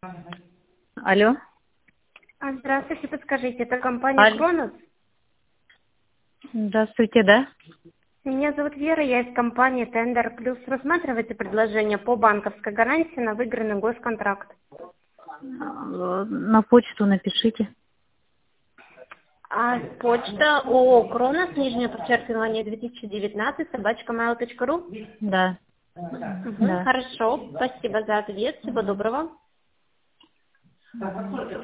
Алло. Здравствуйте, подскажите, это компания Кронос? Здравствуйте, да? Меня зовут Вера, я из компании Тендер Плюс. Рассматриваете предложение по банковской гарантии на выигранный госконтракт? На почту напишите. Почта ООО Кронос, нижнее подчеркивание 2019, @mail.ru. Да. Да. Хорошо, спасибо за ответ, всего доброго.